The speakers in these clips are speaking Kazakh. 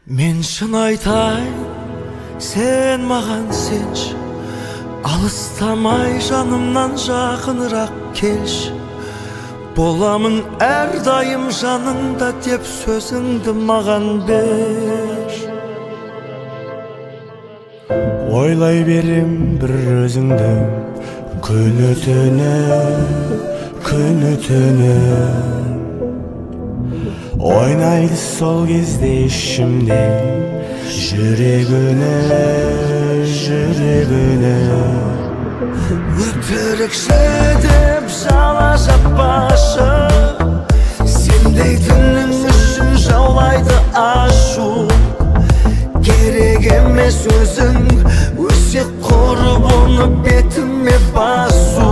Мен шын айтайын, сен маған сенші, алыстамай жанымнан жақынырақ келші. Боламын әрдайым жаныңда деп сөзіңді маған бер. Ойлай берем бір өзіңді күні түні ойнайды сол кезде ішімде жүрегіне Өтірікші деп жала жаппашы, сен дейтінің үшін жаулайды ашу. Керек емес өзің өсек құрып оны бетіме басу.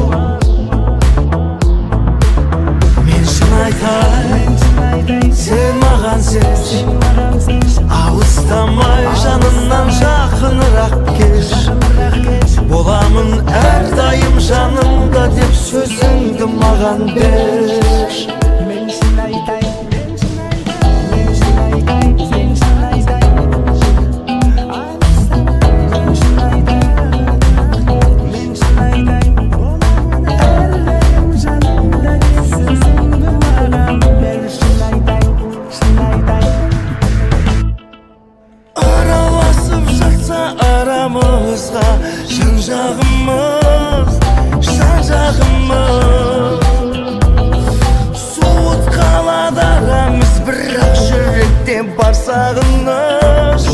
Мен шын айтайын, сен маған сенші, алыстамай жанымнан жақынырақ келші. Боламын әрдайым жанымда деп сөзіңді маған бер. Арамызға жан-жағымыз суыт қалады арамыз, бірақ жүректе бар сағыныш.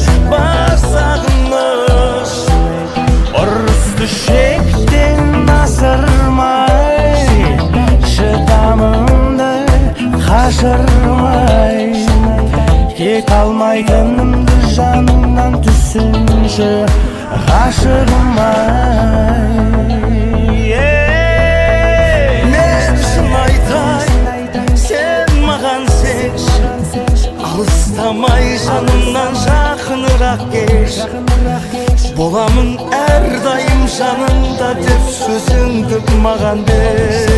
Ұрысты шектен асырмай, шыдамымды қашырмай, кете алмайтынымды жанымнан түсінші ғашығым ай. Мен шын айтайын, сен маған сенші, алыстамай жанымнан жақынырақ келші. Боламын әрдайым жанымда деп сөзіңді маған бер.